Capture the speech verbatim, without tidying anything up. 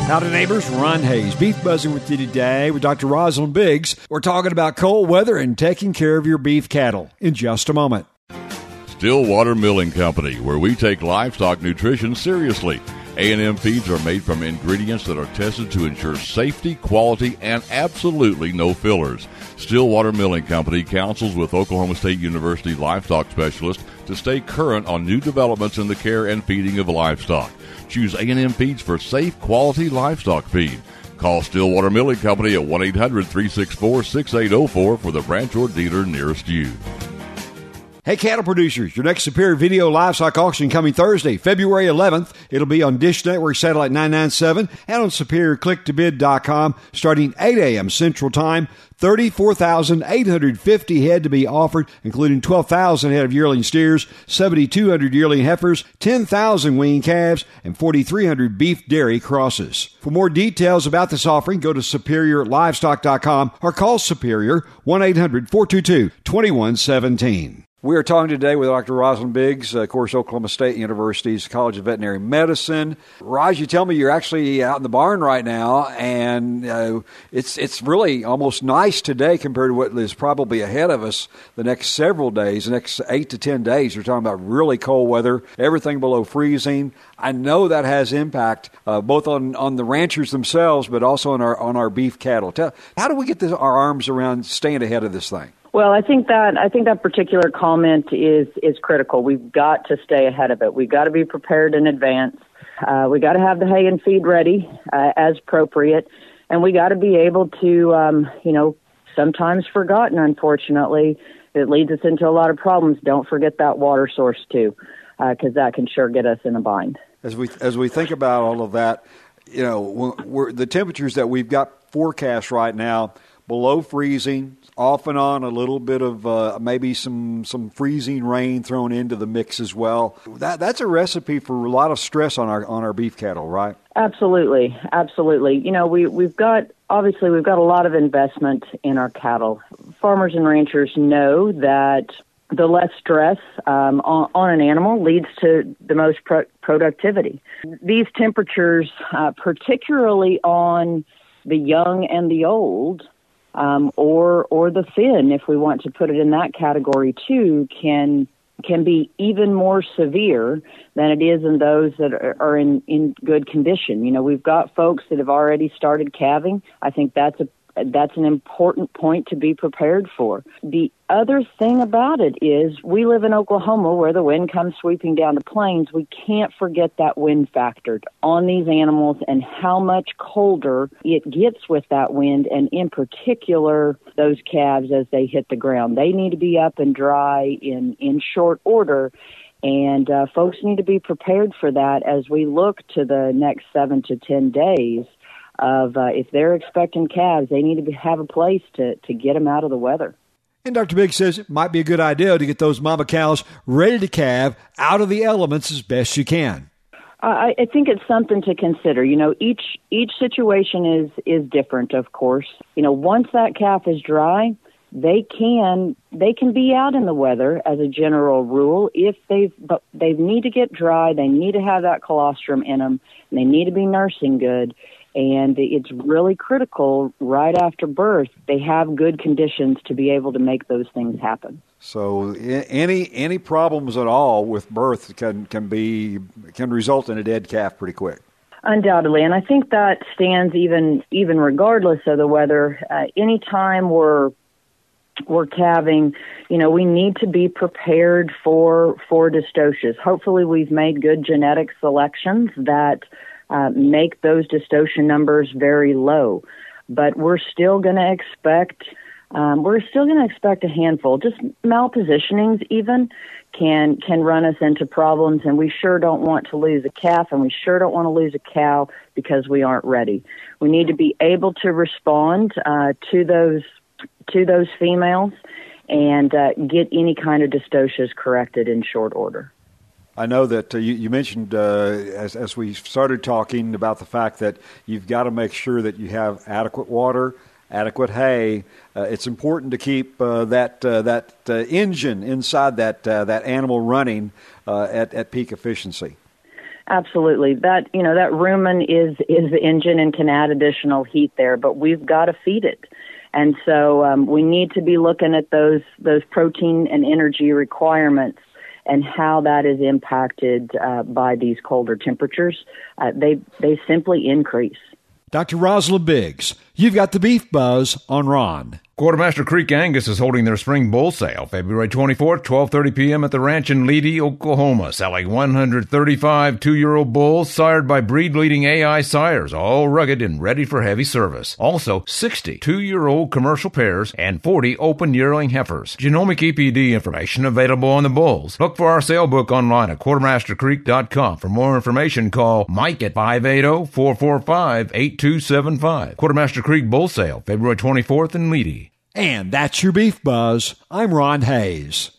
Howdy, neighbors. Ron Hayes, Beef Buzzing with you today with Doctor Rosalind Biggs. We're talking about cold weather and taking care of your beef cattle in just a moment. Stillwater Milling Company, where we take livestock nutrition seriously. A and M feeds are made from ingredients that are tested to ensure safety, quality, and absolutely no fillers. Stillwater Milling Company counsels with Oklahoma State University livestock specialists to stay current on new developments in the care and feeding of livestock. Choose A and M feeds for safe, quality livestock feed. Call Stillwater Milling Company at one eight hundred, three six four, six eight zero four for the branch or dealer nearest you. Hey, cattle producers, your next Superior Video Livestock Auction coming Thursday, February eleventh. It'll be on Dish Network Satellite nine ninety-seven and on superior click to bid dot com starting eight a.m. Central Time. thirty-four thousand eight hundred fifty head to be offered, including twelve thousand head of yearling steers, seven thousand two hundred yearling heifers, ten thousand weaned calves, and four thousand three hundred beef dairy crosses. For more details about this offering, go to superior livestock dot com or call Superior one eight hundred, four two two, two one one seven. We are talking today with Doctor Rosalind Biggs, uh, of course, Oklahoma State University's College of Veterinary Medicine. Raj, you tell me you're actually out in the barn right now, and uh, it's it's really almost nice today compared to what is probably ahead of us the next several days, the next eight to ten days. You're talking about really cold weather, everything below freezing. I know that has impact uh, both on, on the ranchers themselves, but also on our on our beef cattle. Tell, how do we get this, our arms around staying ahead of this thing? Well, I think that I think that particular comment is is critical. We've got to stay ahead of it. We've got to be prepared in advance. Uh, we got to have the hay and feed ready uh, as appropriate, and we got to be able to, um, you know, sometimes forgotten. Unfortunately, it leads us into a lot of problems. Don't forget that water source too, because uh, that can sure get us in a bind. As we as we think about all of that, you know, we're, the temperatures that we've got forecast right now below freezing. Off and on, a little bit of uh, maybe some, some freezing rain thrown into the mix as well. That that's a recipe for a lot of stress on our on our beef cattle, right? Absolutely, absolutely. You know, we we've got obviously we've got a lot of investment in our cattle. Farmers and ranchers know that the less stress um, on, on an animal leads to the most pro- productivity. These temperatures, uh, particularly on the young and the old. Um, or or the thin, if we want to put it in that category too, can can be even more severe than it is in those that are, are in, in good condition. You know, we've got folks that have already started calving. I think that's a that's an important point to be prepared for. The other thing about it is we live in Oklahoma where the wind comes sweeping down the plains. We can't forget that wind factor on these animals and how much colder it gets with that wind, and in particular, those calves as they hit the ground. They need to be up and dry in, in short order, and uh, folks need to be prepared for that as we look to the next seven to ten days. Of uh, if they're expecting calves, they need to be, have a place to, to get them out of the weather. And Doctor Biggs says it might be a good idea to get those mama cows ready to calve out of the elements as best you can. I, I think it's something to consider. You know, each each situation is is different, of course. You know, once that calf is dry, they can they can be out in the weather as a general rule. If they've but they need to get dry, they need to have that colostrum in them, and they need to be nursing good. And it's really critical right after birth, they have good conditions to be able to make those things happen. So any any problems at all with birth can can be can result in a dead calf pretty quick. Undoubtedly, and I think that stands even even regardless of the weather. Uh, anytime we're we're calving, you know, we need to be prepared for for dystocias. Hopefully, we've made good genetic selections that Uh, make those dystocia numbers very low, but we're still going to expect um, we're still going to expect a handful. Just malpositionings even can can run us into problems, and we sure don't want to lose a calf, and we sure don't want to lose a cow because we aren't ready. We need to be able to respond uh, to those to those females and uh, get any kind of dystocias corrected in short order. I know that uh, you, you mentioned uh, as, as we started talking about the fact that you've got to make sure that you have adequate water, adequate hay. Uh, it's important to keep uh, that uh, that uh, engine inside that uh, that animal running uh, at, at peak efficiency. Absolutely. That, you know, that rumen is, is the engine and can add additional heat there, but we've got to feed it. And so um, we need to be looking at those those protein and energy requirements and how that is impacted uh, by these colder temperatures. Uh, they they simply increase. Doctor Rosalind Biggs, you've got the Beef Buzz on Ron. Quartermaster Creek Angus is holding their spring bull sale February twenty-fourth, twelve thirty p.m. at the ranch in Leedy, Oklahoma, selling one hundred thirty-five two-year-old bulls sired by breed-leading A I sires, all rugged and ready for heavy service. Also, sixty two-year-old commercial pairs and forty open yearling heifers. Genomic E P D information available on the bulls. Look for our sale book online at quartermaster creek dot com. For more information, call Mike at five eight zero, four four five, eight two seven five. Quartermaster Creek Bull Sale, February twenty-fourth in Leedy. And that's your Beef Buzz. I'm Ron Hayes.